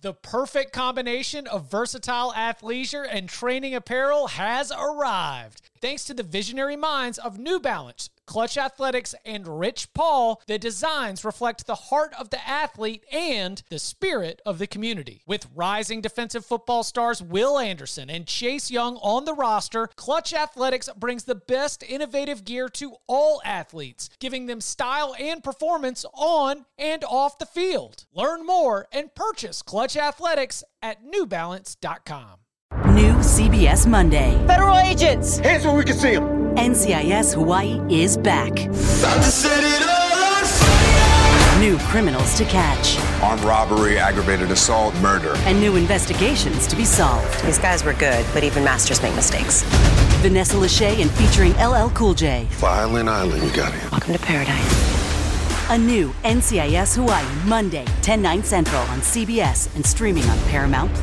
The perfect combination of versatile athleisure and training apparel has arrived. Thanks to the visionary minds of New Balance, Clutch Athletics, and Rich Paul, the designs reflect the heart of the athlete and the spirit of the community. With rising defensive football stars Will Anderson and Chase Young on the roster, Clutch Athletics brings the best innovative gear to all athletes, giving them style and performance on and off the field. Learn more and purchase Clutch Athletics at newbalance.com. New CBS Monday. Federal agents! Hands where we can see them. NCIS Hawaii is back. About to set it on fire. New criminals to catch. Armed robbery, aggravated assault, murder. And new investigations to be solved. These guys were good, but even masters make mistakes. Vanessa Lachey and featuring LL Cool J. Violent Island, you got it. Welcome to paradise. A new NCIS Hawaii, Monday, 10/9 Central on CBS and streaming on Paramount+.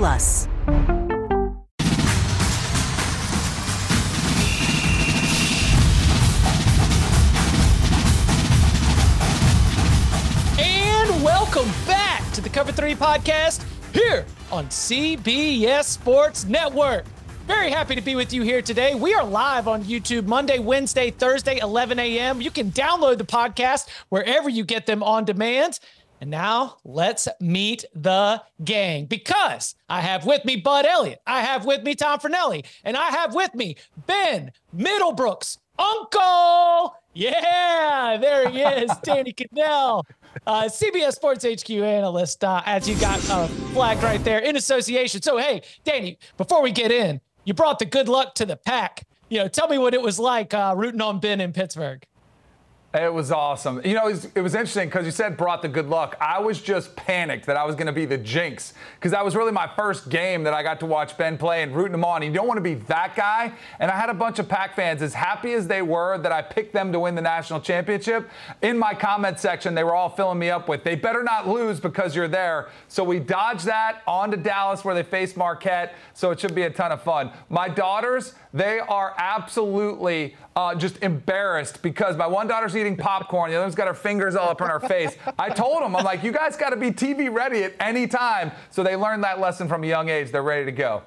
Welcome back to the Cover 3 podcast here on CBS Sports Network. Very happy to be with you here today. We are live on YouTube Monday, Wednesday, Thursday, 11 a.m. You can download the podcast wherever you get them on demand. And now let's meet the gang, because I have with me Bud Elliott, I have with me Tom Fornelli, and I have with me Ben Middlebrooks, Uncle. Yeah, there he is, Danny Cannell. CBS Sports HQ analyst, as you got flagged right there, in association. So, hey, Danny, before we get in, you brought the good luck to the pack. Tell me what it was like rooting on Ben in Pittsburgh. It was awesome. It was interesting because you said brought the good luck. I was just panicked that I was going to be the jinx, because that was really my first game that I got to watch Ben play and rooting him on. You don't want to be that guy. And I had a bunch of Pack fans, as happy as they were that I picked them to win the national championship. In my comment section, they were all filling me up with, they better not lose because you're there. So we dodged that on to Dallas, where they face Marquette. So it should be a ton of fun. My daughters, they are absolutely just embarrassed, because my one daughter's eating popcorn. The other one's got her fingers all up in her face. I told them, I'm like, you guys got to be TV ready at any time. So they learned that lesson from a young age. They're ready to go.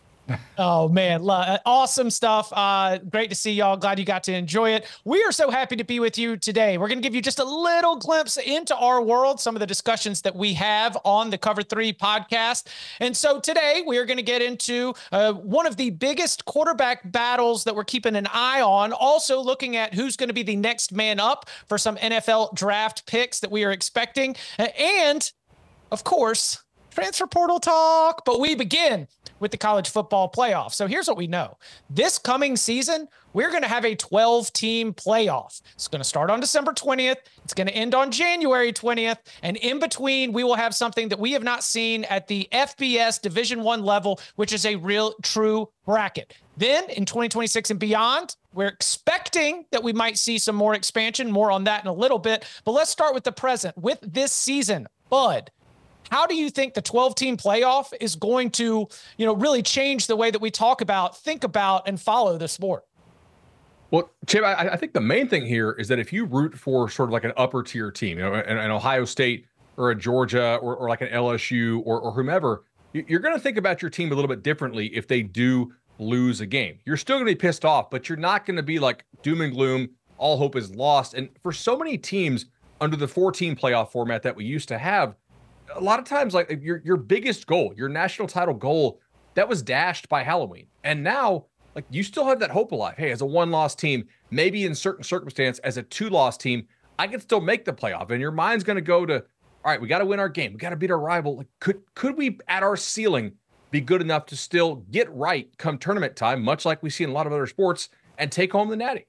Oh, man. Awesome stuff. Great to see y'all. Glad you got to enjoy it. We are so happy to be with you today. We're going to give you just a little glimpse into our world, some of the discussions that we have on the Cover 3 podcast. And so today we are going to get into one of the biggest quarterback battles that we're keeping an eye on, also looking at who's going to be the next man up for some NFL draft picks that we are expecting. And, of course, transfer portal talk. But we begin with the college football playoff. So here's what we know. This coming season, we're going to have a 12-team playoff. It's going to start on December 20th. It's going to end on January 20th. And in between, we will have something that we have not seen at the FBS Division I level, which is a real, true bracket. Then in 2026 and beyond, we're expecting that we might see some more expansion. More on that in a little bit. But let's start with the present. With this season, Bud, how do you think the 12-team playoff is going to, really change the way that we talk about, think about, and follow the sport? Well, Chip, I think the main thing here is that if you root for sort of like an upper tier team, an Ohio State or a Georgia or like an LSU or whomever, you're going to think about your team a little bit differently if they do lose a game. You're still going to be pissed off, but you're not going to be like doom and gloom, all hope is lost. And for so many teams under the 4-team playoff format that we used to have, a lot of times, like your biggest goal, your national title goal, that was dashed by Halloween. And now, like, you still have that hope alive. Hey, as a 1-loss team, maybe in certain circumstance, as a 2-loss team, I can still make the playoff. And your mind's going to go to, all right, we got to win our game. We got to beat our rival. Like, could we, at our ceiling, be good enough to still get right come tournament time, much like we see in a lot of other sports, and take home the natty?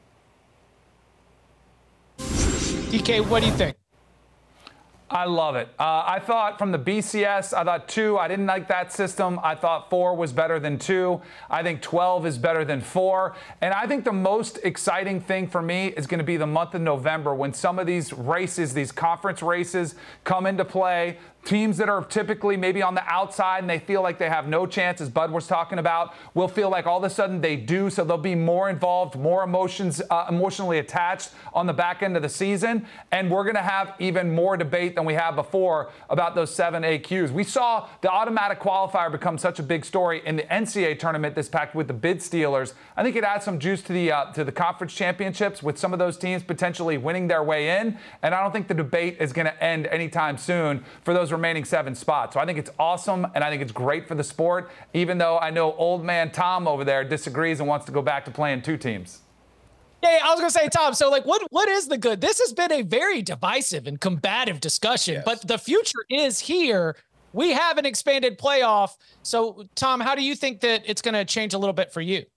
DK, what do you think? I love it. I thought from the BCS, I thought 2, I didn't like that system. I thought 4 was better than 2. I think 12 is better than 4. And I think the most exciting thing for me is going to be the month of November, when some of these races, these conference races, come into play. Teams that are typically maybe on the outside and they feel like they have no chance, as Bud was talking about, will feel like all of a sudden they do. So they'll be more involved, more emotionally attached on the back end of the season. And we're going to have even more debate than we have before about those 7 AQs. We saw the automatic qualifier become such a big story in the NCAA tournament this pack with the bid stealers. I think it adds some juice to the conference championships with some of those teams potentially winning their way in. And I don't think the debate is going to end anytime soon for those remaining 7 spots. So I think it's awesome, and I think it's great for the sport, even though I know old man Tom over there disagrees and wants to go back to playing 2 teams. Yeah, I was going to say, Tom, so like what is the good? This has been a very divisive and combative discussion, but the future is here. We have an expanded playoff. So, Tom, how do you think that it's going to change a little bit for you?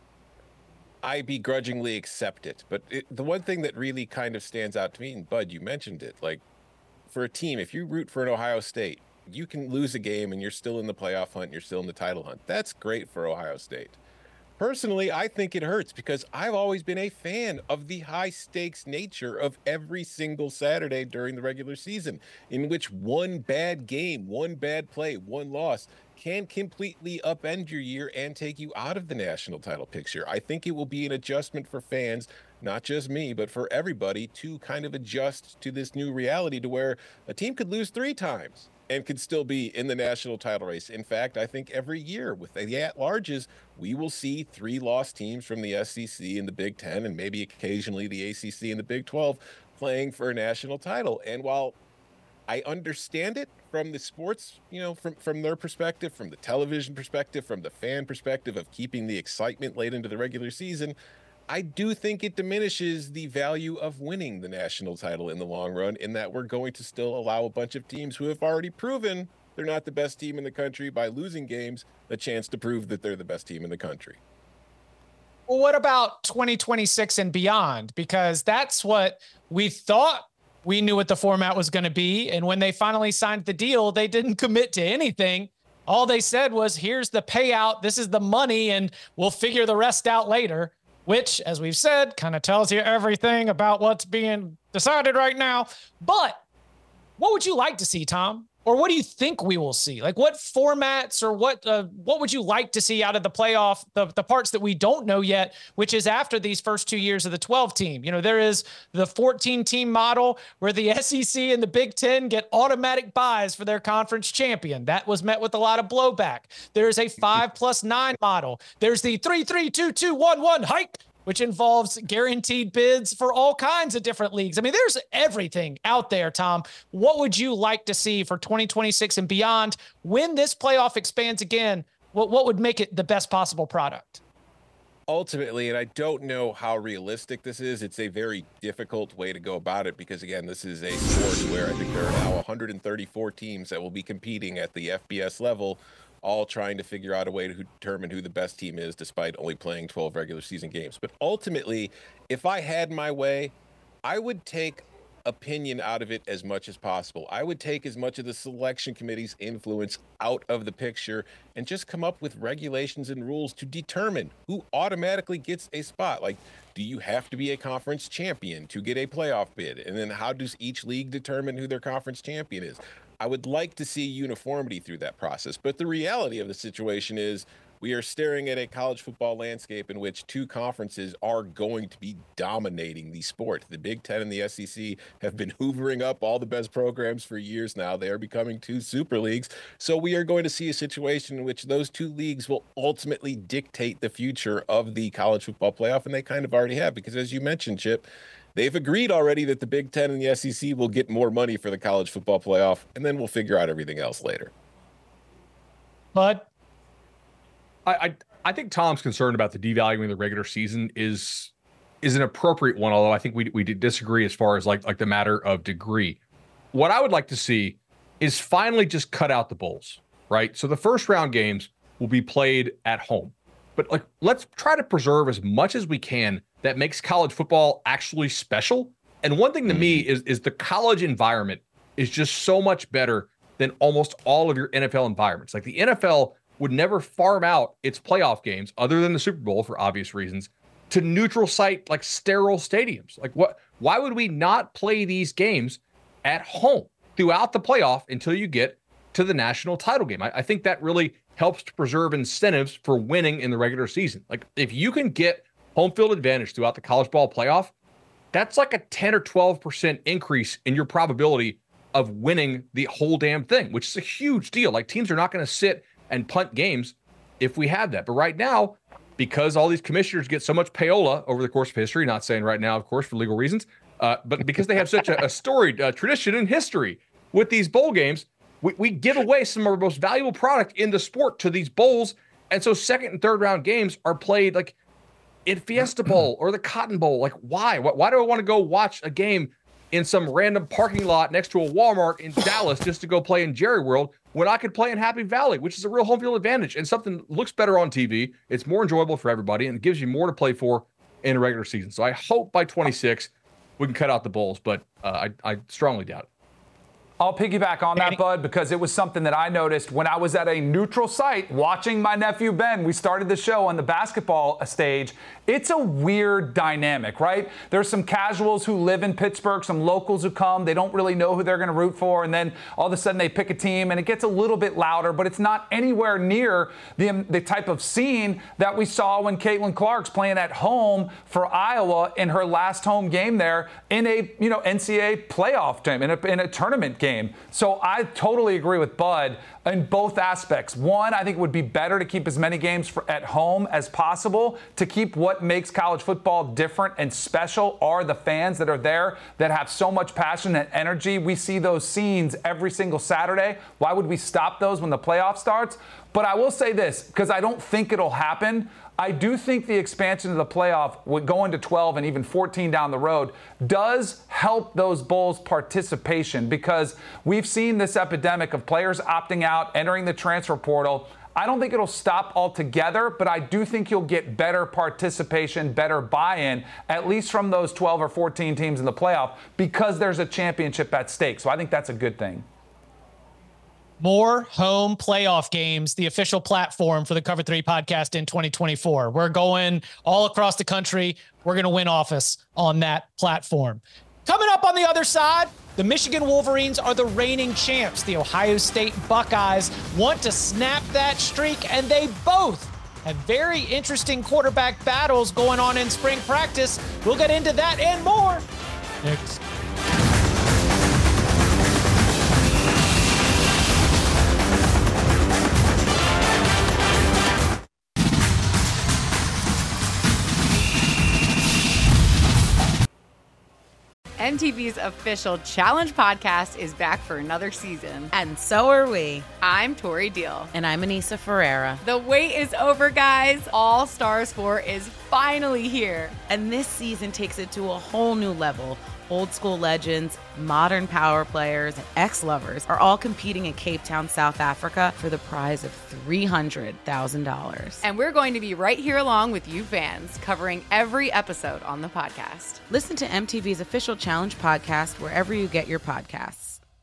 I begrudgingly accept it. But the one thing that really kind of stands out to me, and Bud, you mentioned it, like, for a team, if you root for an Ohio State, you can lose a game and you're still in the playoff hunt, you're still in the title hunt. That's great for Ohio State. Personally, I think it hurts because I've always been a fan of the high stakes nature of every single Saturday during the regular season, in which one bad game, one bad play, one loss can completely upend your year and take you out of the national title picture. I think it will be an adjustment for fans, not just me, but for everybody, to kind of adjust to this new reality to where a team could lose 3 times and could still be in the national title race. In fact, I think every year with the at-larges, we will see 3 lost teams from the SEC and the Big Ten, and maybe occasionally the ACC and the Big 12 playing for a national title. And while I understand it from the sports, from their perspective, from the television perspective, from the fan perspective of keeping the excitement late into the regular season, I do think it diminishes the value of winning the national title in the long run, in that we're going to still allow a bunch of teams who have already proven they're not the best team in the country by losing games a chance to prove that they're the best team in the country. Well, what about 2026 and beyond? Because that's what we thought we knew what the format was going to be. And when they finally signed the deal, they didn't commit to anything. All they said was, here's the payout, this is the money, and we'll figure the rest out later. Which, as we've said, kind of tells you everything about what's being decided right now. But what would you like to see, Tom? Or what do you think we will see? Like, what formats or what would you like to see out of the playoff, the parts that we don't know yet, which is after these first 2 years of the 12 team? There is the 14 team model where the SEC and the Big Ten get automatic buys for their conference champion. That was met with a lot of blowback. There's a 5+9 model. There's the 3-3-2-2-1-1 hike, which involves guaranteed bids for all kinds of different leagues. I mean, there's everything out there, Tom. What would you like to see for 2026 and beyond when this playoff expands again? What would make it the best possible product? Ultimately, and I don't know how realistic this is, it's a very difficult way to go about it because, again, this is a sport where I think there are now 134 teams that will be competing at the FBS level, all trying to figure out a way to determine who the best team is despite only playing 12 regular season games. But ultimately, if I had my way, I would take opinion out of it as much as possible. I would take as much of the selection committee's influence out of the picture and just come up with regulations and rules to determine who automatically gets a spot. Like, do you have to be a conference champion to get a playoff bid? And then how does each league determine who their conference champion is? I would like to see uniformity through that process. But the reality of the situation is we are staring at a college football landscape in which 2 conferences are going to be dominating the sport. The Big Ten and the SEC have been hoovering up all the best programs for years now. They are becoming 2 super leagues. So we are going to see a situation in which those 2 leagues will ultimately dictate the future of the college football playoff. And they kind of already have, because as you mentioned, Chip, they've agreed already that the Big Ten and the SEC will get more money for the college football playoff, and then we'll figure out everything else later. But I think Tom's concern about the devaluing the regular season is an appropriate one, although I think we did disagree as far as like the matter of degree. What I would like to see is finally just cut out the bowls, right? So the first round games will be played at home. But like, let's try to preserve as much as we can that makes college football actually special. And one thing to me is the college environment is just so much better than almost all of your NFL environments. Like, the NFL would never farm out its playoff games, other than the Super Bowl for obvious reasons, to neutral site, like sterile stadiums. Like, why would we not play these games at home? throughout the playoff until you get to the national title game. I think that really helps to preserve incentives for winning in the regular season. Like if you can get home field advantage throughout the college ball playoff, that's like a 10 or 12% increase in your probability of winning the whole damn thing, which is a huge deal. Like teams are not going to sit and punt games if we have that. But right now, because all these commissioners get so much payola over the course of history, not saying right now, of course, for legal reasons, but because they have such a storied tradition and history with these bowl games, we give away some of our most valuable product in the sport to these bowls. And so second and third round games are played like in Fiesta Bowl or the Cotton Bowl. Like why? Why do I want to go watch a game in some random parking lot next to a Walmart in Dallas just to go play in Jerry World when I could play in Happy Valley, which is a real home field advantage and something that looks better on TV. It's more enjoyable for everybody and it gives you more to play for in a regular season. So I hope by 26 we can cut out the bowls, but I strongly doubt it. I'll piggyback on that, Bud, because it was something that I noticed when I was at a neutral site watching my nephew Ben. We started the show on the basketball stage. It's a weird dynamic, right? There's some casuals who live in Pittsburgh, some locals who come. They don't really know who they're going to root for, and then all of a sudden they pick a team, and it gets a little bit louder, but it's not anywhere near the type of scene that we saw when Caitlin Clark's playing at home for Iowa in her last home game there in a NCAA playoff game, in a tournament game. So I totally agree with Bud in both aspects. One, I think it would be better to keep as many games at home as possible. To keep what makes college football different and special are the fans that are there that have so much passion and energy. We see those scenes every single Saturday. Why would we stop those when the playoff starts? But I will say this, because I don't think it'll happen. I do think the expansion of the playoff, going to 12 and even 14 down the road, does help those bowls' participation, because we've seen this epidemic of players opting out, entering the transfer portal. I don't think it'll stop altogether, but I do think you'll get better participation, better buy-in, at least from those 12 or 14 teams in the playoff, because there's a championship at stake. So I think that's a good thing. More home playoff games, the official platform for the Cover 3 podcast in 2024. We're going all across the country. We're going to win office on that platform. Coming up on the other side, the Michigan Wolverines are the reigning champs. The Ohio State Buckeyes want to snap that streak, and they both have very interesting quarterback battles going on in spring practice. We'll get into that and more next. MTV's official Challenge podcast is back for another season. And so are we. I'm Tori Deal. And I'm Anissa Ferreira. The wait is over, guys. All Stars 4 is finally here. And this season takes it to a whole new level. Old school legends, modern power players, and ex-lovers are all competing in Cape Town, South Africa for the prize of $300,000. And we're going to be right here along with you fans, covering every episode on the podcast. Listen to MTV's official Challenge podcast wherever you get your podcasts.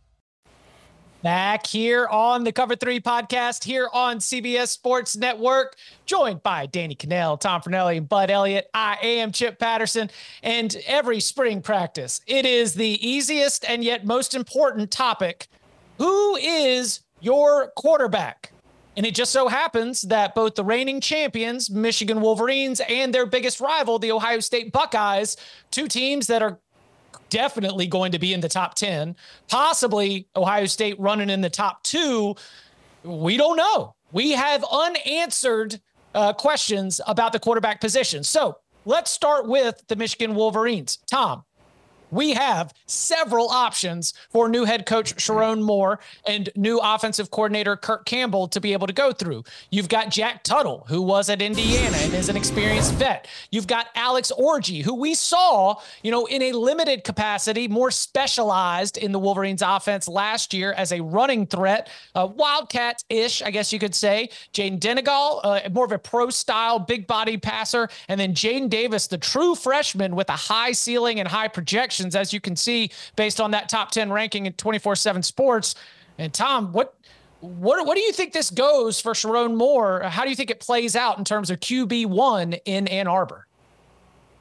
Back here on the Cover 3 podcast here on CBS Sports Network, joined by Danny Cannell, Tom Fornelli, and Bud Elliott. I am Chip Patterson, and every spring practice, it is the easiest and yet most important topic. Who is your quarterback? And it just so happens that both the reigning champions, Michigan Wolverines, and their biggest rival, the Ohio State Buckeyes, two teams that are definitely going to be in the top 10, possibly Ohio State running in the top 2. We don't know. We have unanswered questions about the quarterback position. So let's start with the Michigan Wolverines. Tom, we have several options for new head coach Sharon Moore and new offensive coordinator Kirk Campbell to be able to go through. You've got Jack Tuttle, who was at Indiana and is an experienced vet. You've got Alex Orji, who we saw, in a limited capacity, more specialized in the Wolverines offense last year as a running threat, Wildcat-ish, I guess you could say. Jaden Denegal, more of a pro-style, big-body passer. And then Jaden Davis, the true freshman with a high ceiling and high projection, as you can see, based on that top 10 ranking in 24/7 Sports. And Tom, what do you think this goes for Sharon Moore? How do you think it plays out in terms of QB1 in Ann Arbor?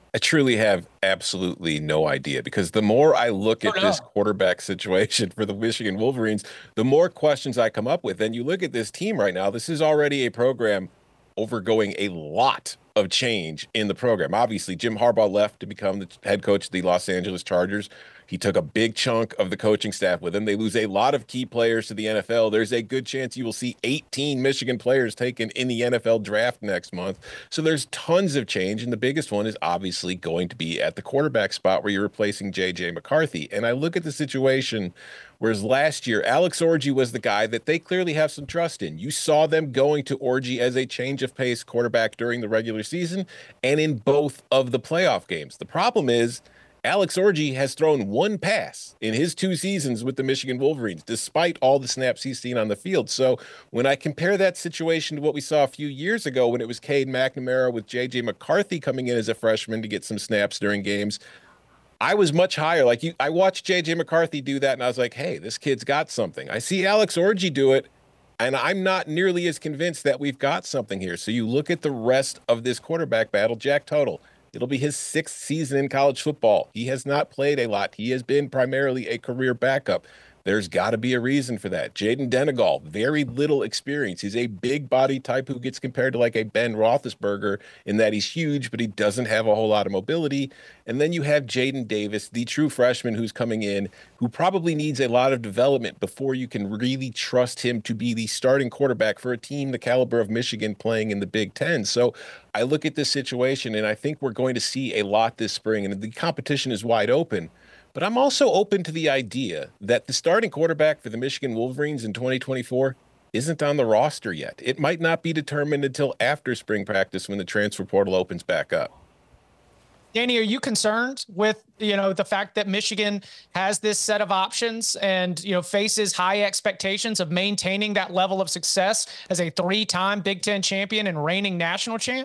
I truly have absolutely no idea, because the more I look at this quarterback situation for the Michigan Wolverines, the more questions I come up with. And you look at this team right now, this is already a program overgoing a lot of change in the program. Obviously, Jim Harbaugh left to become the head coach of the Los Angeles Chargers. He took a big chunk of the coaching staff with him. They lose a lot of key players to the NFL. There's a good chance you will see 18 Michigan players taken in the NFL draft next month. So there's tons of change, and the biggest one is obviously going to be at the quarterback spot where you're replacing J.J. McCarthy. And I look at the situation, whereas last year, Alex Orji was the guy that they clearly have some trust in. You saw them going to Orji as a change of pace quarterback during the regular season and in both of the playoff games. The problem is, Alex Orji has thrown one pass in his 2 seasons with the Michigan Wolverines, despite all the snaps he's seen on the field. So when I compare that situation to what we saw a few years ago when it was Cade McNamara with J.J. McCarthy coming in as a freshman to get some snaps during games, I was much higher. I watched J.J. McCarthy do that, and I was like, hey, this kid's got something. I see Alex Orji do it, and I'm not nearly as convinced that we've got something here. So you look at the rest of this quarterback battle, Jack Tuttle. It'll be his 6th season in college football. He has not played a lot. He has been primarily a career backup. There's got to be a reason for that. Jaden Denegal, very little experience. He's a big body type who gets compared to like a Ben Roethlisberger in that he's huge, but he doesn't have a whole lot of mobility. And then you have Jaden Davis, the true freshman who's coming in, who probably needs a lot of development before you can really trust him to be the starting quarterback for a team the caliber of Michigan playing in the Big Ten. So I look at this situation, and I think we're going to see a lot this spring, and the competition is wide open. But I'm also open to the idea that the starting quarterback for the Michigan Wolverines in 2024 isn't on the roster yet. It might not be determined until after spring practice when the transfer portal opens back up. Danny, are you concerned with, the fact that Michigan has this set of options and, faces high expectations of maintaining that level of success as a 3-time Big Ten champion and reigning national champ?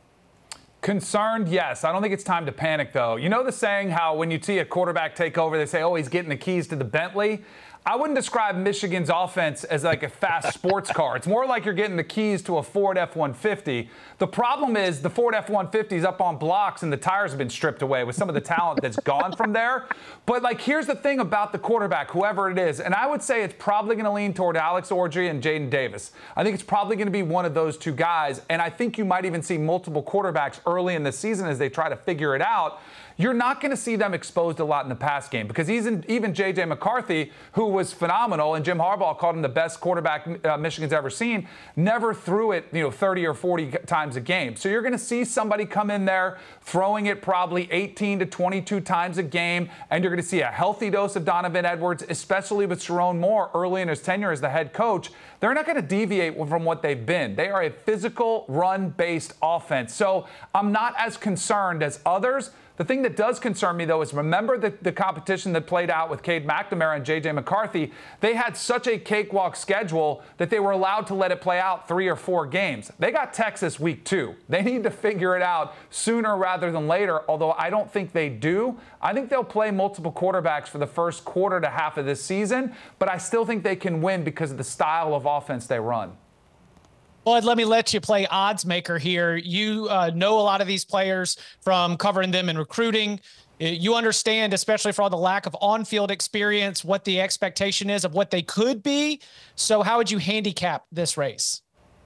Concerned, yes. I don't think it's time to panic, though. You know the saying how when you see a quarterback take over, they say, oh, he's getting the keys to the Bentley? I wouldn't describe Michigan's offense as like a fast sports car. It's more like you're getting the keys to a Ford F-150. The problem is the Ford F-150 is up on blocks and the tires have been stripped away with some of the talent that's gone from there. But, here's the thing about the quarterback, whoever it is, and I would say it's probably going to lean toward Alex Orji and Jaden Davis. I think it's probably going to be one of those 2 guys, and I think you might even see multiple quarterbacks early in the season as they try to figure it out. You're not going to see them exposed a lot in the pass game because even J.J. McCarthy, who was phenomenal, and Jim Harbaugh called him the best quarterback Michigan's ever seen, never threw it 30 or 40 times a game. So you're going to see somebody come in there throwing it probably 18 to 22 times a game, and you're going to see a healthy dose of Donovan Edwards, especially with Sharon Moore early in his tenure as the head coach. They're not going to deviate from what they've been. They are a physical, run-based offense. So I'm not as concerned as others. The thing that does concern me, though, is remember the competition that played out with Cade McNamara and J.J. McCarthy. They had such a cakewalk schedule that they were allowed to let it play out 3 or 4 games. They got Texas week 2. They need to figure it out sooner rather than later, although I don't think they do. I think they'll play multiple quarterbacks for the first quarter to half of this season, but I still think they can win because of the style of offense they run. Well, let me let you play odds maker here. You know a lot of these players from covering them in recruiting. You understand, especially for all the lack of on-field experience, what the expectation is of what they could be. So how would you handicap this race?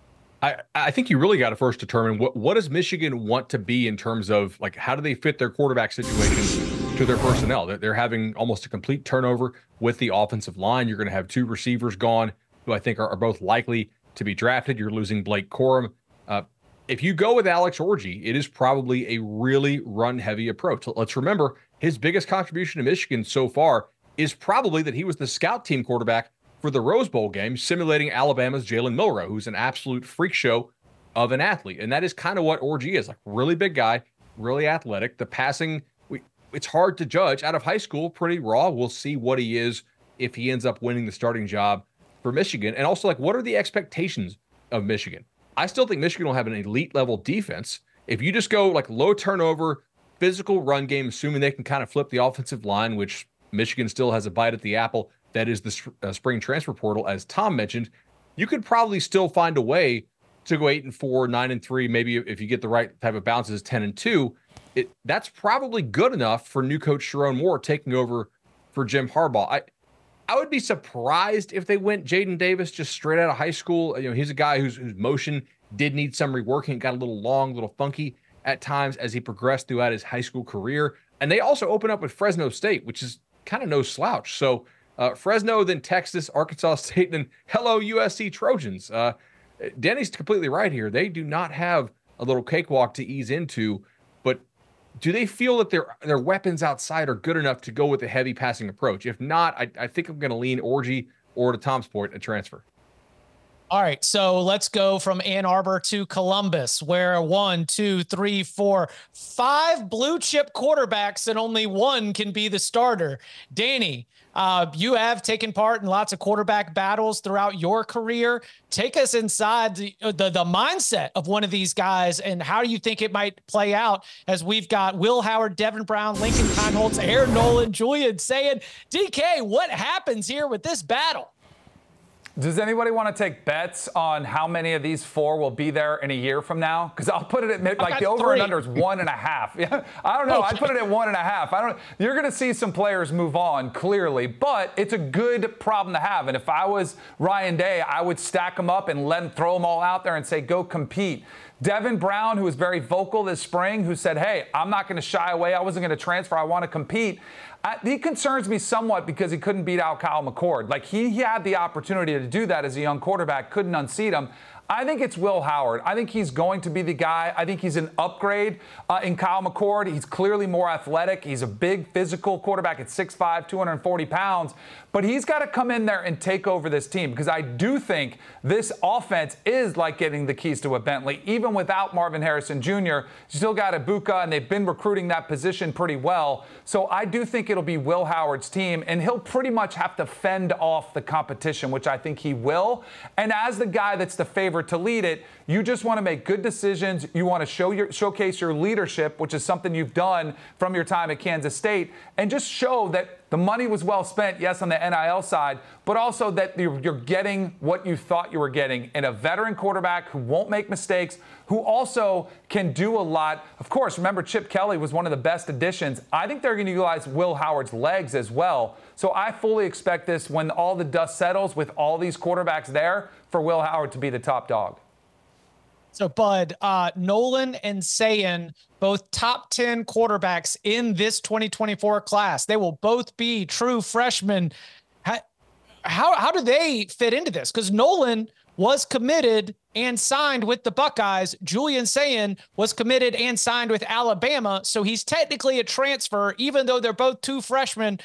I think you really got to first determine what does Michigan want to be in terms of how do they fit their quarterback situation to their personnel. They're having almost a complete turnover with the offensive line. You're going to have 2 receivers gone who I think are both likely to be drafted. You're losing Blake Corum. If you go with Alex Orji, it is probably a really run-heavy approach. Let's remember, his biggest contribution to Michigan so far is probably that he was the scout team quarterback for the Rose Bowl game, simulating Alabama's Jalen Milroe, who's an absolute freak show of an athlete. And that is kind of what Orji is, really big guy, really athletic. The passing, it's hard to judge. Out of high school, pretty raw. We'll see what he is if he ends up winning the starting job for Michigan. And also, what are the expectations of Michigan? I still think Michigan will have an elite level defense. If you just go low turnover, physical run game, assuming they can kind of flip the offensive line, which Michigan still has a bite at the apple, that is the spring transfer portal, as Tom mentioned, you could probably still find a way to go 8-4, 9-3, maybe if you get the right type of bounces, 10-2. that's probably good enough for new coach Sharon Moore taking over for Jim Harbaugh. I would be surprised if they went Jaden Davis just straight out of high school. He's a guy whose motion did need some reworking. It got a little long, a little funky at times as he progressed throughout his high school career. And they also open up with Fresno State, which is kind of no slouch. So Fresno, then Texas, Arkansas State, and hello USC Trojans. Danny's completely right here. They do not have a little cakewalk to ease into, but do they feel that their weapons outside are good enough to go with a heavy passing approach? If not, I think I'm going to lean Orji or to Tom's point, a transfer. All right, so let's go from Ann Arbor to Columbus, where 1, 2, 3, 4, 5 blue chip quarterbacks and only one can be the starter. Danny, you have taken part in lots of quarterback battles throughout your career. Take us inside the mindset of one of these guys, and how do you think it might play out as we've got Will Howard, Devin Brown, Lincoln Kienholz, Aaron Nolan, Julian Sayin. DK, what happens here with this battle? Does anybody want to take bets on how many of these 4 will be there in a year from now? Because I'll put it at like the over 3. And under is 1.5. Yeah, I don't know. Okay. I'd put it at 1.5. You're going to see some players move on clearly, but it's a good problem to have. And if I was Ryan Day, I would stack them up and throw them all out there and say, go compete. Devin Brown, who was very vocal this spring, who said, hey, I'm not going to shy away. I wasn't going to transfer. I want to compete. He concerns me somewhat because he couldn't beat out Kyle McCord. Like, he had the opportunity to do that as a young quarterback, couldn't unseat him. I think it's Will Howard. I think he's going to be the guy. I think he's an upgrade in Kyle McCord. He's clearly more athletic. He's a big physical quarterback at 6'5", 240 pounds. But he's got to come in there and take over this team, because I do think this offense is like getting the keys to a Bentley. Even without Marvin Harrison Jr., you still got Ibuka, and they've been recruiting that position pretty well. So I do think it'll be Will Howard's team, and he'll pretty much have to fend off the competition, which I think he will. And as the guy that's the favorite to lead it, you just want to make good decisions. You want to showcase your leadership, which is something you've done from your time at Kansas State, and just show that the money was well spent, yes, on the NIL side, but also that you're getting what you thought you were getting in a veteran quarterback who won't make mistakes, who also can do a lot. Of course, remember, Chip Kelly was one of the best additions. I think they're going to utilize Will Howard's legs as well. So I fully expect this, when all the dust settles with all these quarterbacks there, for Will Howard to be the top dog. So, Bud, Nolan and Sayin, both top 10 quarterbacks in this 2024 class. They will both be true freshmen. How do they fit into this? Because Nolan was committed and signed with the Buckeyes. Julian Sayin was committed and signed with Alabama. So he's technically a transfer, even though they're both two freshmen.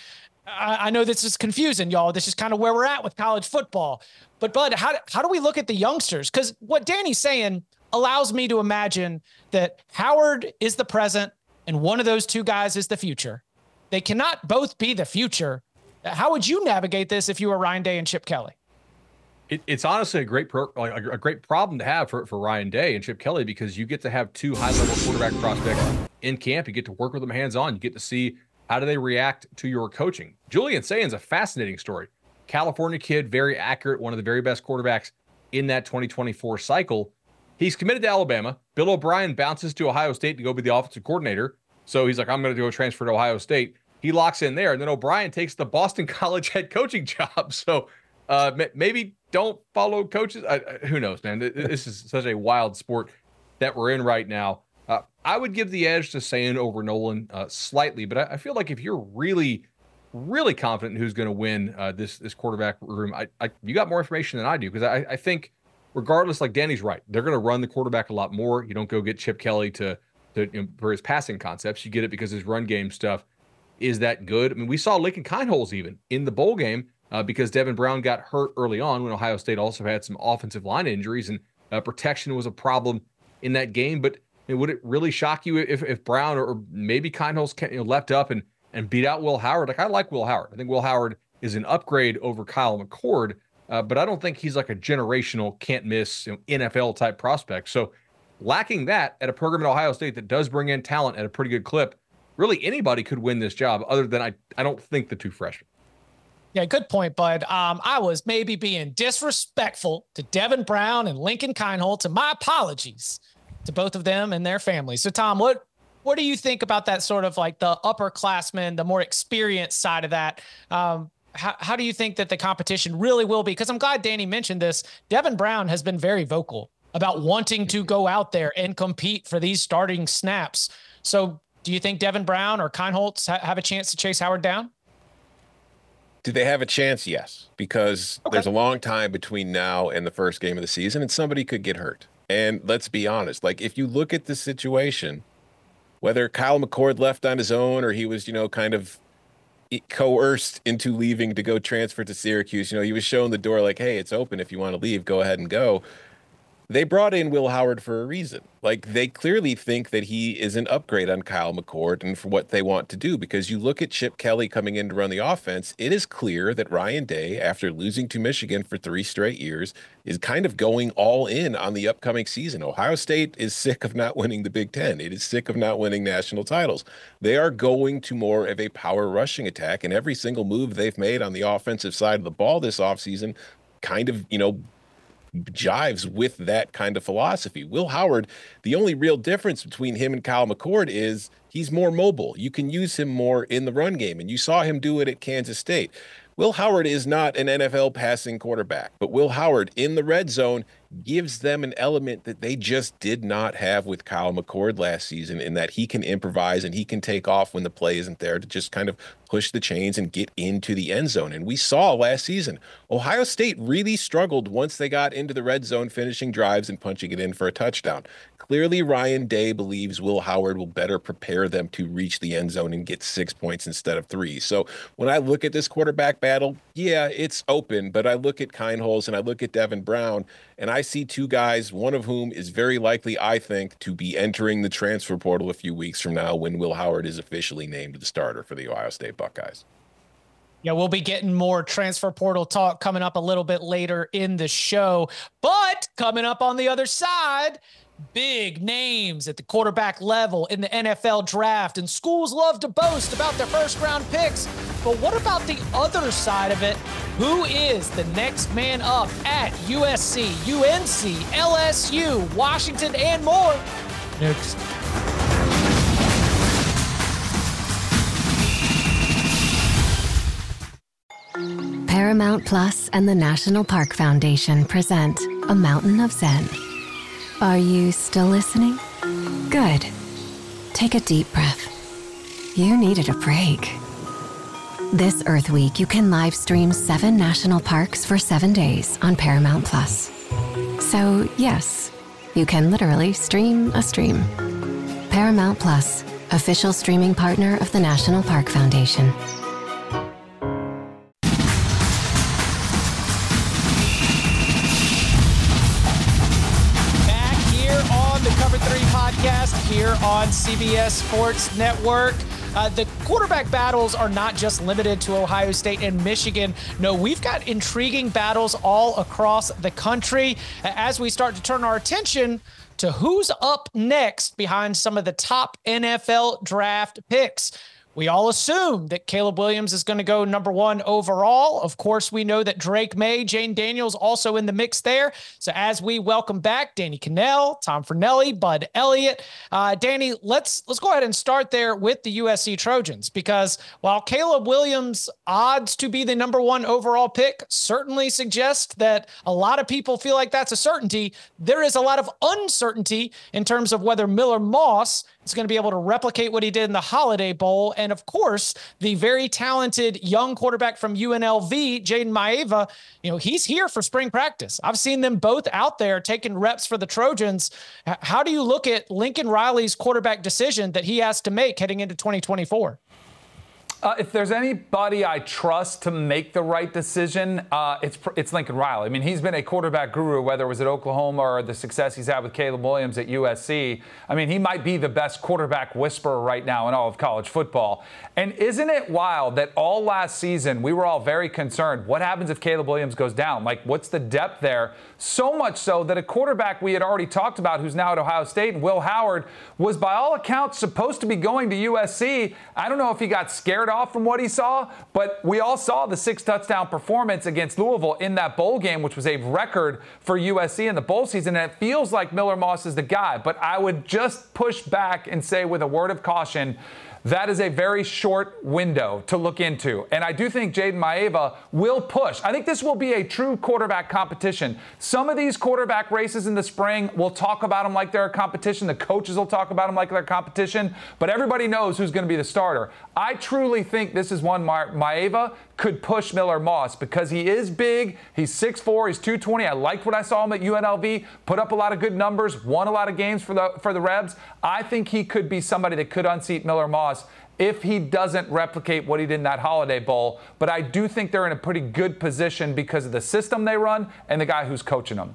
I know this is confusing, y'all. This is kind of where we're at with college football. But, Bud, how do we look at the youngsters? Because what Danny's saying allows me to imagine that Howard is the present and one of those two guys is the future. They cannot both be the future. How would you navigate this if you were Ryan Day and Chip Kelly? It's honestly a great problem to have for Ryan Day and Chip Kelly, because you get to have two high-level quarterback prospects in camp. You get to work with them hands-on. You get to see how do they react to your coaching. Julian Sayin's a fascinating story. California kid, very accurate, one of the very best quarterbacks in that 2024 cycle. He's committed to Alabama. Bill O'Brien bounces to Ohio State to go be the offensive coordinator. So he's like, I'm going to do a transfer to Ohio State. He locks in there. And then O'Brien takes the Boston College head coaching job. So maybe don't follow coaches. Who knows, man? This is such a wild sport that we're in right now. I would give the edge to Sayin over Nolan slightly. But I feel like if you're really, really confident in who's going to win this quarterback room, you got more information than I do. Because I think, regardless, like Danny's right, they're going to run the quarterback a lot more. You don't go get Chip Kelly for his passing concepts. You get it because his run game stuff is that good. I mean, we saw Lincoln Kienholz even in the bowl game because Devin Brown got hurt early on when Ohio State also had some offensive line injuries, and protection was a problem in that game. But would it really shock you if Brown or maybe Kienholz leapt up and beat out Will Howard? Like, I like Will Howard. I think Will Howard is an upgrade over Kyle McCord. But I don't think he's like a generational, can't miss NFL type prospect. So lacking that at a program at Ohio State that does bring in talent at a pretty good clip, really anybody could win this job other than I don't think the two freshmen. Yeah, good point, Bud. I was maybe being disrespectful to Devin Brown and Lincoln Kienholz, and my apologies to both of them and their families. So, Tom, what What do you think about that sort of like the upperclassmen, the more experienced side of that? How do you think that the competition really will be? Because I'm glad Danny mentioned this. Devin Brown has been very vocal about wanting to go out there and compete for these starting snaps. So do you think Devin Brown or Kienholz have a chance to chase Howard down? Do they have a chance? Yes, because there's a long time between now and the first game of the season, and somebody could get hurt. And let's be honest, like if you look at the situation, whether Kyle McCord left on his own or he was, kind of coerced into leaving to go transfer to Syracuse, he was shown the door like, hey, it's open. If you want to leave, go ahead and go. They brought in Will Howard for a reason. Like, they clearly think that he is an upgrade on Kyle McCord and for what they want to do, because you look at Chip Kelly coming in to run the offense, it is clear that Ryan Day, after losing to Michigan for 3 straight years, is kind of going all in on the upcoming season. Ohio State is sick of not winning the Big Ten. It is sick of not winning national titles. They are going to more of a power rushing attack, and every single move they've made on the offensive side of the ball this offseason kind of, jives with that kind of philosophy. Will Howard, the only real difference between him and Kyle McCord is he's more mobile. You can use him more in the run game, and you saw him do it at Kansas State. Will Howard is not an NFL passing quarterback, but Will Howard in the red zone gives them an element that they just did not have with Kyle McCord last season, in that he can improvise and he can take off when the play isn't there to just kind of push the chains and get into the end zone. And we saw last season, Ohio State really struggled once they got into the red zone, finishing drives and punching it in for a touchdown. Clearly, Ryan Day believes Will Howard will better prepare them to reach the end zone and get 6 points instead of 3. So when I look at this quarterback battle, yeah, it's open, but I look at Kienholz and I look at Devin Brown, and I see two guys, one of whom is very likely, I think, to be entering the transfer portal a few weeks from now when Will Howard is officially named the starter for the Ohio State Buckeyes. Yeah, we'll be getting more transfer portal talk coming up a little bit later in the show. But coming up on the other side, big names at the quarterback level in the NFL draft, and schools love to boast about their first-round picks. But what about the other side of it? Who is the next man up at USC, UNC, LSU, Washington, and more? Next. Paramount Plus and the National Park Foundation present A Mountain of Zen. Are you still listening? Good. Take a deep breath. You needed a break. This Earth Week, you can live stream 7 national parks for 7 days on Paramount Plus. So, yes, you can literally stream a stream. Paramount Plus, official streaming partner of the National Park Foundation. Podcast here on CBS Sports Network. The quarterback battles are not just limited to Ohio State and Michigan. No, we've got intriguing battles all across the country as we start to turn our attention to who's up next behind some of the top NFL draft picks. We all assume that Caleb Williams is going to go number 1 overall. Of course, we know that Drake May, Jane Daniels also in the mix there. So as we welcome back Danny Kanell, Tom Fornelli, Bud Elliott. Danny, let's go ahead and start there with the USC Trojans, because while Caleb Williams' odds to be the number 1 overall pick certainly suggest that a lot of people feel like that's a certainty, there is a lot of uncertainty in terms of whether Miller Moss is going to be able to replicate what he did in the Holiday Bowl. And of course, the very talented young quarterback from UNLV, Jaden Maeva, he's here for spring practice. I've seen them both out there taking reps for the Trojans. How do you look at Lincoln Riley's quarterback decision that he has to make heading into 2024? If there's anybody I trust to make the right decision, it's Lincoln Riley. I mean, he's been a quarterback guru, whether it was at Oklahoma or the success he's had with Caleb Williams at USC. I mean, he might be the best quarterback whisperer right now in all of college football. And isn't it wild that all last season we were all very concerned, what happens if Caleb Williams goes down? Like, what's the depth there? So much so that a quarterback we had already talked about who's now at Ohio State, and Will Howard, was by all accounts supposed to be going to USC. I don't know if he got scared scared off from what he saw, but we all saw the 6-touchdown performance against Louisville in that bowl game, which was a record for USC in the bowl season, and it feels like Miller Moss is the guy. But I would just push back and say with a word of caution, that is a very short window to look into. And I do think Jaden Maeva will push. I think this will be a true quarterback competition. Some of these quarterback races in the spring, we'll talk about them like they're a competition. The coaches will talk about them like they're a competition. But everybody knows who's going to be the starter. I truly think this is one Maeva could push Miller Moss because he is big. He's 6'4", he's 220. I liked what I saw him at UNLV. Put up a lot of good numbers, won a lot of games for the Rebs. I think he could be somebody that could unseat Miller Moss if he doesn't replicate what he did in that Holiday Bowl. But I do think they're in a pretty good position because of the system they run and the guy who's coaching them.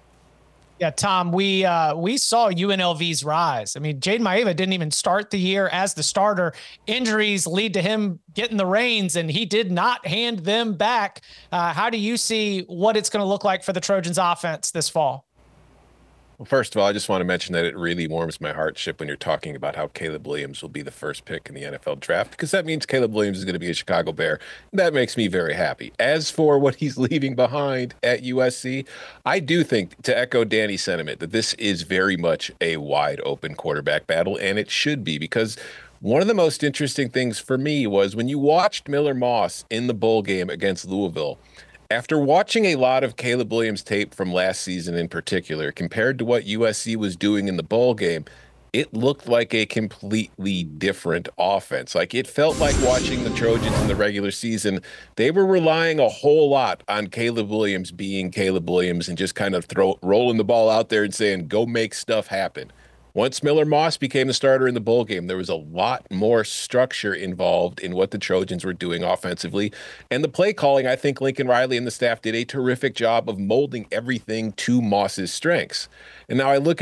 Yeah, Tom, we saw UNLV's rise. I mean, Jaden Maeva didn't even start the year as the starter. Injuries lead to him getting the reins, and he did not hand them back. How do you see what it's going to look like for the Trojans offense this fall? Well, first of all, I just want to mention that it really warms my heart, Chip, when you're talking about how Caleb Williams will be the first pick in the NFL draft, because that means Caleb Williams is going to be a Chicago Bear. That makes me very happy. As for what he's leaving behind at USC, I do think, to echo Danny's sentiment, that this is very much a wide open quarterback battle, and it should be, because one of the most interesting things for me was when you watched Miller Moss in the bowl game against Louisville. After watching a lot of Caleb Williams tape from last season in particular, compared to what USC was doing in the bowl game, it looked like a completely different offense. Like, it felt like watching the Trojans in the regular season. They were relying a whole lot on Caleb Williams being Caleb Williams and just kind of rolling the ball out there and saying, go make stuff happen. Once Miller Moss became the starter in the bowl game, there was a lot more structure involved in what the Trojans were doing offensively. And the play calling, I think Lincoln Riley and the staff did a terrific job of molding everything to Moss's strengths. And now I look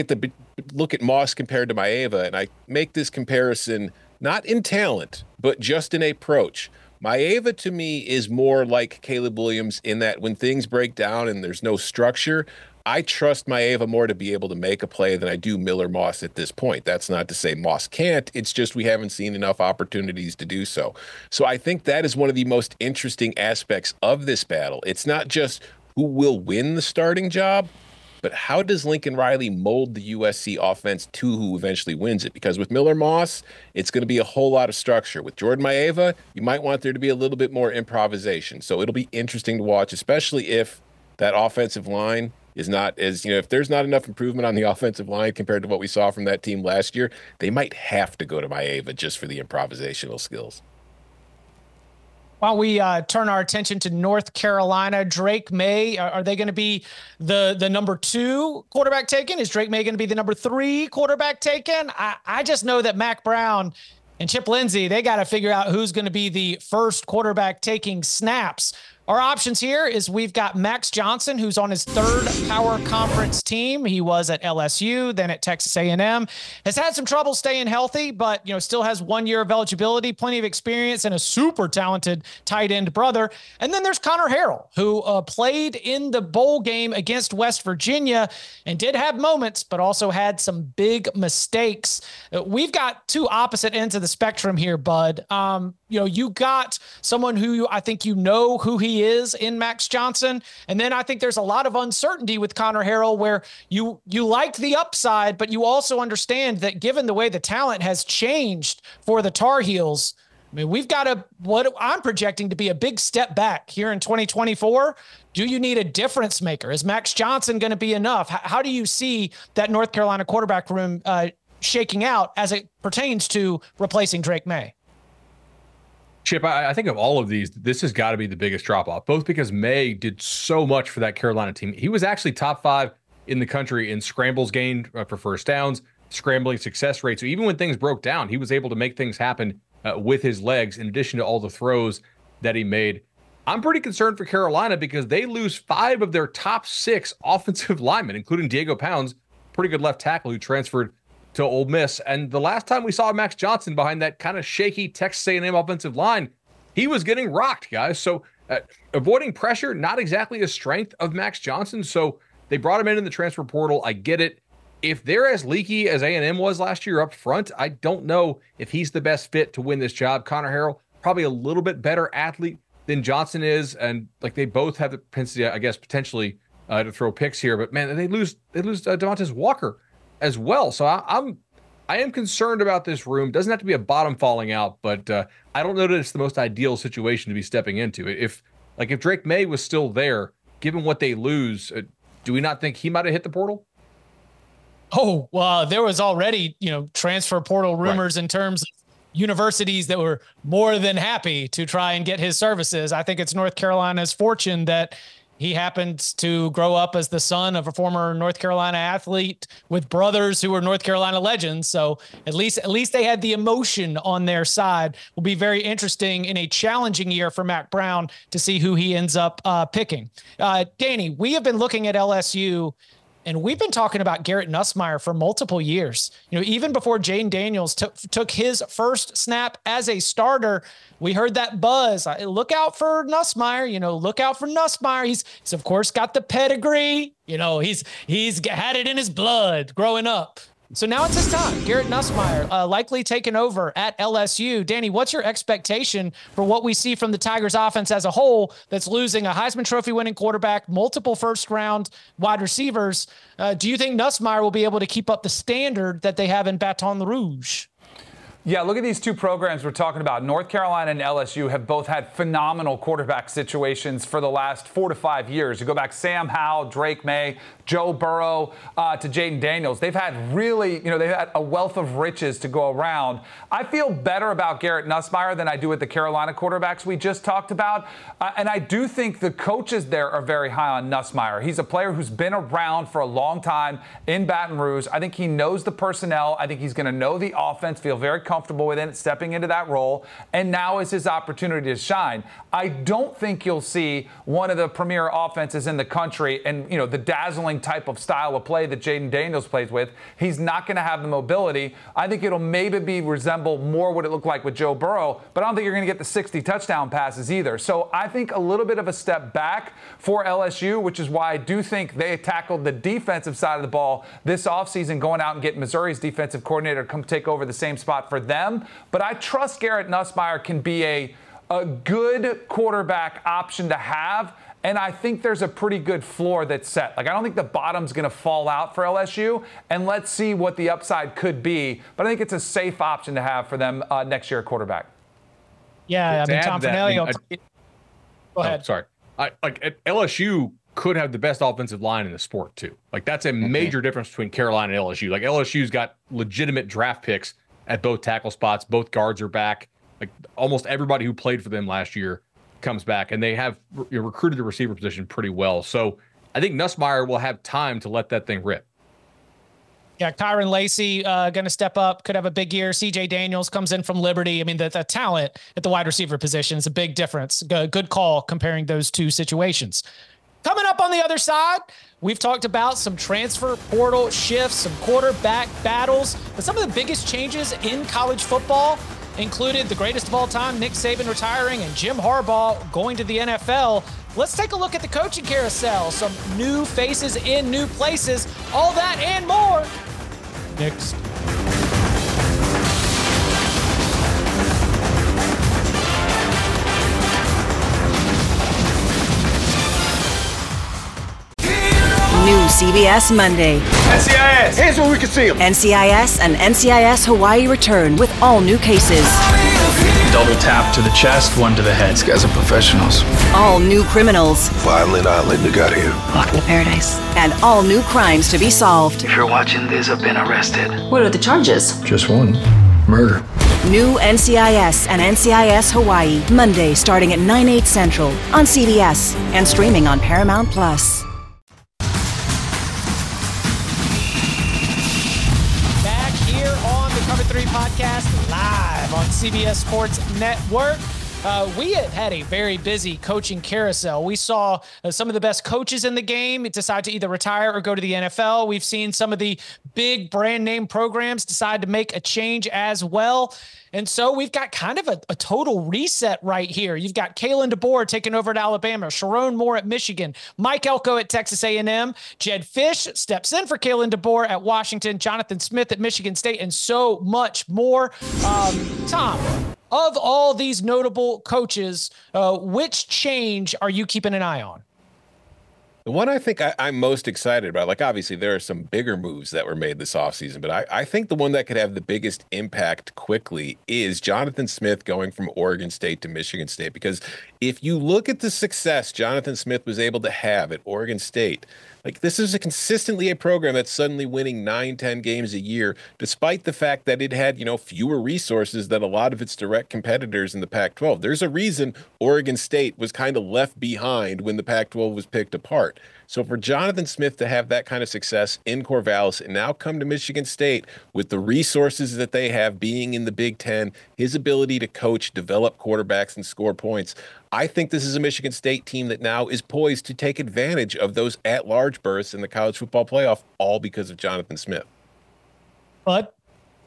at Moss compared to Maeva, and I make this comparison not in talent, but just in approach. Maeva, to me, is more like Caleb Williams in that when things break down and there's no structure, I trust Maeva more to be able to make a play than I do Miller Moss at this point. That's not to say Moss can't. It's just we haven't seen enough opportunities to do so. So I think that is one of the most interesting aspects of this battle. It's not just who will win the starting job, but how does Lincoln Riley mold the USC offense to who eventually wins it? Because with Miller Moss, it's going to be a whole lot of structure. With Jordan Maeva, you might want there to be a little bit more improvisation. So it'll be interesting to watch, especially if that offensive line is not as, if there's not enough improvement on the offensive line compared to what we saw from that team last year, they might have to go to Maeva just for the improvisational skills. While we turn our attention to North Carolina, Drake May, are they going to be the number 2 quarterback taken? Is Drake May going to be the number 3 quarterback taken? I just know that Mack Brown and Chip Lindsey, they got to figure out who's going to be the first quarterback taking snaps. Our options here is we've got Max Johnson, who's on his 3rd Power Conference team. He was at LSU, then at Texas A&M. Has had some trouble staying healthy, but still has 1 year of eligibility, plenty of experience, and a super talented tight end brother. And then there's Connor Harrell, who played in the bowl game against West Virginia and did have moments, but also had some big mistakes. We've got 2 opposite ends of the spectrum here, Bud. You got someone who I think who he is in Max Johnson. And then I think there's a lot of uncertainty with Connor Harrell where you like the upside, but you also understand that given the way the talent has changed for the Tar Heels, I mean, we've got what I'm projecting to be a big step back here in 2024. Do you need a difference maker? Is Max Johnson going to be enough? How do you see that North Carolina quarterback room shaking out as it pertains to replacing Drake May? Chip, I think of all of these, this has got to be the biggest drop-off, both because May did so much for that Carolina team. He was actually top 5 in the country in scrambles gained for first downs, scrambling success rate. So even when things broke down, he was able to make things happen with his legs, in addition to all the throws that he made. I'm pretty concerned for Carolina because they lose 5 of their top 6 offensive linemen, including Diego Pounds, pretty good left tackle who transferred to Ole Miss. And the last time we saw Max Johnson behind that kind of shaky Texas A&M offensive line, he was getting rocked, guys. So avoiding pressure, not exactly a strength of Max Johnson. So they brought him in the transfer portal. I get it. If they're as leaky as A&M was last year up front, I don't know if he's the best fit to win this job. Connor Harrell, probably a little bit better athlete than Johnson is, and like they both have the propensity, I guess, potentially to throw picks here. But man, they lose Demontes Walker as well. So I am concerned about this room. Doesn't have to be a bottom falling out, but I don't know that it's the most ideal situation to be stepping into. If Drake May was still there, given what they lose, do we not think he might have hit the portal? Oh, well, there was already, transfer portal rumors in terms of universities that were more than happy to try and get his services. I think it's North Carolina's fortune that he happens to grow up as the son of a former North Carolina athlete with brothers who were North Carolina legends. So at least they had the emotion on their side. Will be very interesting in a challenging year for Mack Brown to see who he ends up picking. Danny, we have been looking at LSU, and we've been talking about Garrett Nussmeier for multiple years. Even before Jayden Daniels took his first snap as a starter, we heard that buzz. Look out for Nussmeier. Look out for Nussmeier. He's of course got the pedigree. He's had it in his blood growing up. So now it's his time. Garrett Nussmeier likely taking over at LSU. Danny, what's your expectation for what we see from the Tigers offense as a whole that's losing a Heisman Trophy winning quarterback, multiple first-round wide receivers? Do you think Nussmeier will be able to keep up the standard that they have in Baton Rouge? Yeah, look at these two programs we're talking about. North Carolina and LSU have both had phenomenal quarterback situations for the last 4 to 5 years. You go back Sam Howell, Drake May, Joe Burrow, to Jayden Daniels. They've had they've had a wealth of riches to go around. I feel better about Garrett Nussmeier than I do with the Carolina quarterbacks we just talked about. And I do think the coaches there are very high on Nussmeier. He's a player who's been around for a long time in Baton Rouge. I think he knows the personnel. I think he's going to know the offense, feel very comfortable with it, stepping into that role. And now is his opportunity to shine. I don't think you'll see one of the premier offenses in the country and, the dazzling type of style of play that Jayden Daniels plays with. He's not going to have the mobility. I think it'll maybe resemble more what it looked like with Joe Burrow, but I don't think you're going to get the 60 touchdown passes either. So I think a little bit of a step back for LSU, which is why I do think they tackled the defensive side of the ball this offseason, going out and getting Missouri's defensive coordinator to come take over the same spot for them. But I trust Garrett Nussmeier can be a good quarterback option to have. And I think there's a pretty good floor that's set. I don't think the bottom's going to fall out for LSU. And let's see what the upside could be. But I think it's a safe option to have for them next year at quarterback. Yeah, Tom Fornelli. Go ahead. Sorry. LSU could have the best offensive line in the sport, too. That's a major difference between Carolina and LSU. LSU's got legitimate draft picks at both tackle spots. Both guards are back. Almost everybody who played for them last year comes back, and they have recruited the receiver position pretty well. So I think Nussmeier will have time to let that thing rip. Yeah, Kyron Lacey going to step up, could have a big year. CJ Daniels comes in from Liberty. I mean, the talent at the wide receiver position is a big difference. Good call comparing those two situations. Coming up on the other side, we've talked about some transfer portal shifts, some quarterback battles, but some of the biggest changes in college football included the greatest of all time, Nick Saban retiring, and Jim Harbaugh going to the NFL. Let's take a look at the coaching carousel. Some new faces in new places. All that and more next. New CBS Monday. NCIS! Here's where we can see them. NCIS and NCIS Hawaii return with all new cases. Double tap to the chest, one to the head. These guys are professionals. All new criminals. Violent Island, they got here. Welcome to paradise. And all new crimes to be solved. If you're watching this, I've been arrested. What are the charges? Just one. Murder. New NCIS and NCIS Hawaii. Monday starting at 9/8 Central on CBS and streaming on Paramount Plus. Podcast live on CBS Sports Network. We have had a very busy coaching carousel. We saw some of the best coaches in the game decide to either retire or go to the NFL. We've seen some of the big brand name programs decide to make a change as well. And so we've got kind of a total reset right here. You've got Kalen DeBoer taking over at Alabama, Sharon Moore at Michigan, Mike Elko at Texas A&M, Jed Fish steps in for Kalen DeBoer at Washington, Jonathan Smith at Michigan State, and so much more. Tom, of all these notable coaches, which change are you keeping an eye on? The one I think I'm most excited about, like obviously there are some bigger moves that were made this offseason, but I think the one that could have the biggest impact quickly is Jonathan Smith going from Oregon State to Michigan State. Because if you look at the success Jonathan Smith was able to have at Oregon State, like this is consistently a program that's suddenly winning 9-10 games a year, despite the fact that it had, fewer resources than a lot of its direct competitors in the Pac-12. There's a reason Oregon State was kind of left behind when the Pac-12 was picked apart. So for Jonathan Smith to have that kind of success in Corvallis and now come to Michigan State with the resources that they have being in the Big Ten, his ability to coach, develop quarterbacks, and score points, I think this is a Michigan State team that now is poised to take advantage of those at-large berths in the college football playoff, all because of Jonathan Smith. But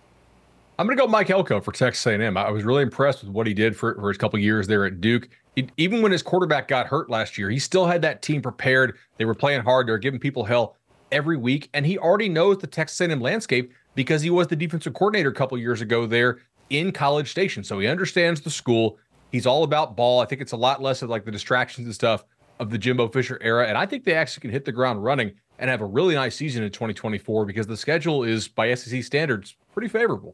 I'm going to go Mike Elko for Texas A&M. I was really impressed with what he did for his couple years there at Duke. Even when his quarterback got hurt last year, he still had that team prepared. They were playing hard. They were giving people hell every week. And he already knows the Texas A&M landscape because he was the defensive coordinator a couple years ago there in College Station. So he understands the school. He's all about ball. I think it's a lot less of like the distractions and stuff of the Jimbo Fisher era. And I think they actually can hit the ground running and have a really nice season in 2024 because the schedule is, by SEC standards, pretty favorable.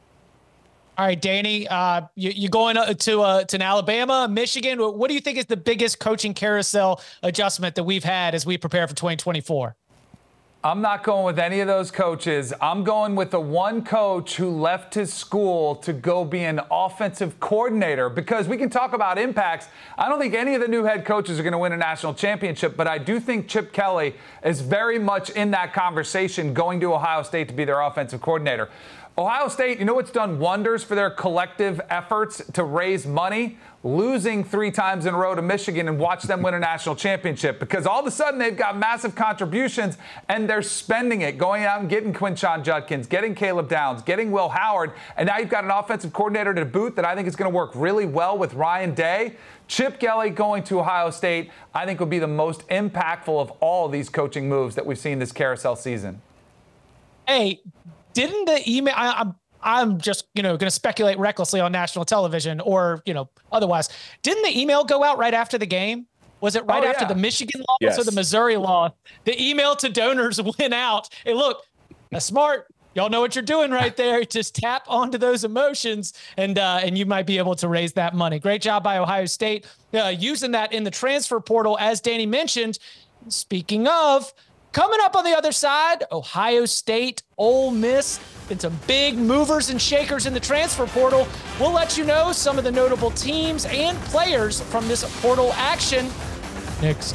All right, Danny, you going to an Alabama, Michigan. What do you think is the biggest coaching carousel adjustment that we've had as we prepare for 2024? I'm not going with any of those coaches. I'm going with the one coach who left his school to go be an offensive coordinator, because we can talk about impacts. I don't think any of the new head coaches are going to win a national championship, but I do think Chip Kelly is very much in that conversation, going to Ohio State to be their offensive coordinator. Ohio State, you know what's done wonders for their collective efforts to raise money? Losing 3 times in a row to Michigan and watch them win a national championship, because all of a sudden they've got massive contributions and they're spending it, going out and getting Quinshon Judkins, getting Caleb Downs, getting Will Howard, and now you've got an offensive coordinator to boot that I think is going to work really well with Ryan Day. Chip Kelly going to Ohio State, I think, would be the most impactful of all of these coaching moves that we've seen this carousel season. Hey, didn't the email? I'm just going to speculate recklessly on national television or otherwise. Didn't the email go out right after the game? Was it right after the Michigan loss or the Missouri loss? The email to donors went out. Hey, look, that's smart. Y'all know what you're doing right there. Just tap onto those emotions, and you might be able to raise that money. Great job by Ohio State using that in the transfer portal, as Danny mentioned. Speaking of. Coming up on the other side, Ohio State, Ole Miss, and some big movers and shakers in the transfer portal. We'll let you know some of the notable teams and players from this portal action next.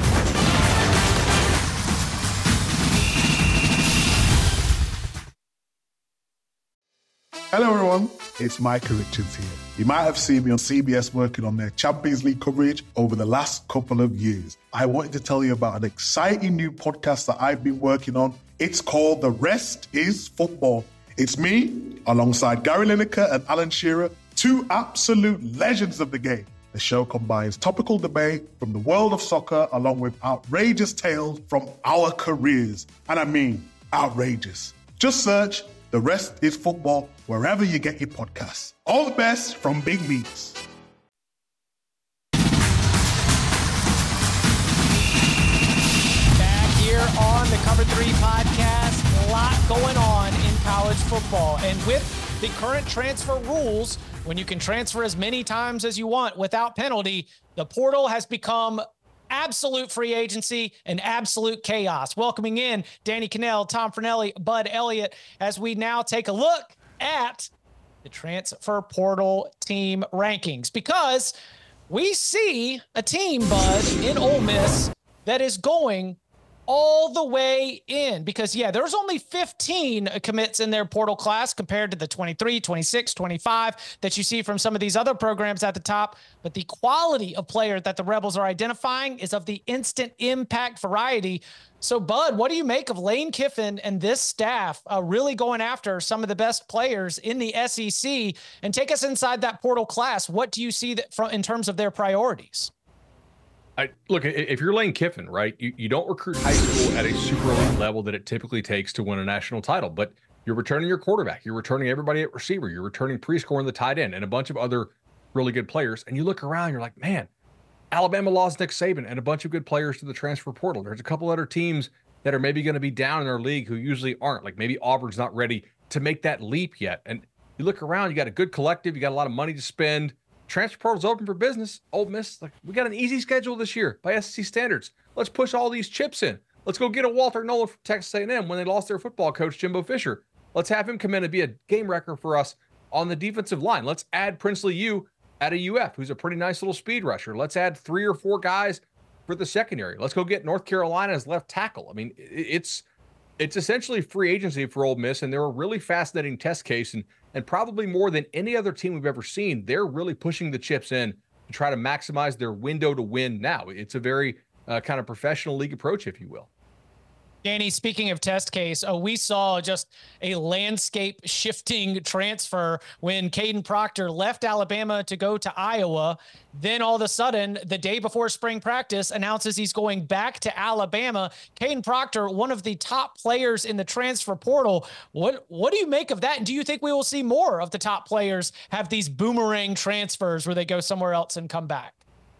Hello everyone, it's Micah Richards here. You might have seen me on CBS working on their Champions League coverage over the last couple of years. I wanted to tell you about an exciting new podcast that I've been working on. It's called The Rest is Football. It's me, alongside Gary Lineker and Alan Shearer, 2 absolute legends of the game. The show combines topical debate from the world of soccer along with outrageous tales from our careers. And I mean outrageous. Just search The Rest is Football wherever you get your podcasts. All the best from Big Meats. Back here on the Cover 3 podcast, a lot going on in college football. And with the current transfer rules, when you can transfer as many times as you want without penalty, the portal has become absolute free agency and absolute chaos. Welcoming in Danny Cannell, Tom Fornelli, Bud Elliott, as we now take a look at the transfer portal team rankings, because we see a team, Bud, in Ole Miss that is going all the way in, because there's only 15 commits in their portal class compared to the 23, 26, 25 that you see from some of these other programs at the top. But the quality of player that the Rebels are identifying is of the instant impact variety. So, Bud, what do you make of Lane Kiffin and this staff really going after some of the best players in the SEC? And take us inside that portal class. What do you see in terms of their priorities? Look, if you're Lane Kiffin, right, you don't recruit high school at a super elite level that it typically takes to win a national title. But You're returning your quarterback. You're returning everybody at receiver. You're returning Prescore in the tight end and a bunch of other really good players. And you look around, you're like, man, Alabama lost Nick Saban and a bunch of good players to the transfer portal. There's a couple other teams that are maybe going to be down in their league who usually aren't. Like maybe Auburn's not ready to make that leap yet. And you look around, you got a good collective. You got a lot of money to spend. Transfer portal's open for business. Ole Miss, like, we got an easy schedule this year by SEC standards. Let's push all these chips in. Let's go get a Walter Nolan from Texas A&M when they lost their football coach, Jimbo Fisher. Let's have him come in and be a game wrecker for us on the defensive line. Let's add Princely U at a UF, who's a pretty nice little speed rusher. Let's add 3 or 4 guys for the secondary. Let's go get North Carolina's left tackle. I mean, it's essentially free agency for Ole Miss, and they're a really fascinating test case, and probably more than any other team we've ever seen, they're really pushing the chips in to try to maximize their window to win now. It's a very kind of professional league approach, if you will. Danny, speaking of test case, we saw just a landscape shifting transfer when Caden Proctor left Alabama to go to Iowa. Then all of a sudden, the day before spring practice, announces he's going back to Alabama. Caden Proctor, one of the top players in the transfer portal. What do you make of that? And do you think we will see more of the top players have these boomerang transfers where they go somewhere else and come back?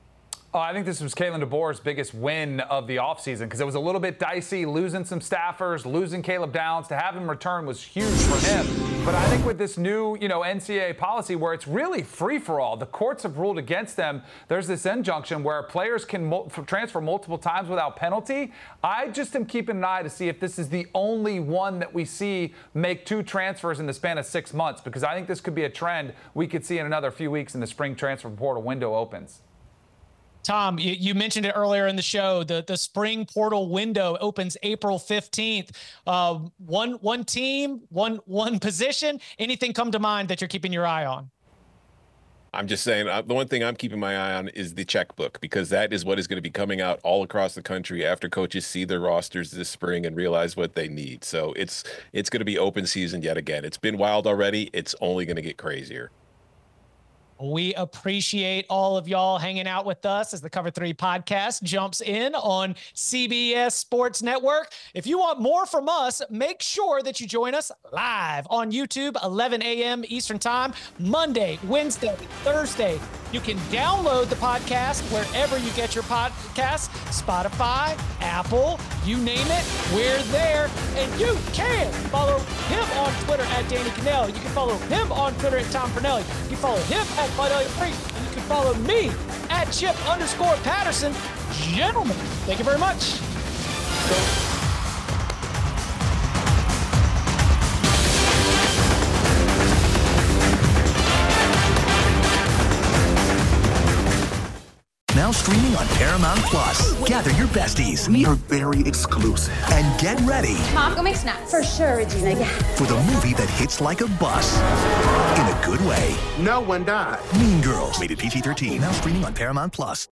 I think this was Kalen DeBoer's biggest win of the offseason because it was a little bit dicey, losing some staffers, losing Caleb Downs. To have him return was huge for him. But I think with this new, NCAA policy where it's really free-for-all, the courts have ruled against them. There's this injunction where players can transfer multiple times without penalty. I just am keeping an eye to see if this is the only one that we see make 2 transfers in the span of 6 months, because I think this could be a trend we could see in another few weeks in the spring transfer portal window opens. Tom, you mentioned it earlier in the show. The spring portal window opens April 15th. One team, one position. Anything come to mind that you're keeping your eye on? I'm just saying the one thing I'm keeping my eye on is the checkbook, because that is what is going to be coming out all across the country after coaches see their rosters this spring and realize what they need. So it's going to be open season yet again. It's been wild already. It's only going to get crazier. We appreciate all of y'all hanging out with us as the Cover 3 podcast jumps in on CBS Sports Network. If you want more from us, make sure that you join us live on YouTube, 11 a.m. Eastern Time, Monday, Wednesday, Thursday. You can download the podcast wherever you get your podcasts, Spotify, Apple, you name it, we're there. And you can follow him on Twitter at Danny Kanell. You can follow him on Twitter at Tom Pernelli. You can follow him at Bud Elliott Freak. And you can follow me at Chip_Patterson. Gentlemen, thank you very much. Now streaming on Paramount Plus. Gather your besties. We are very exclusive. And get ready. Mom, go make snacks. For sure, Regina. Yeah. For the movie that hits like a bus. In a good way. No one died. Mean Girls. Rated PG-13. Now streaming on Paramount Plus.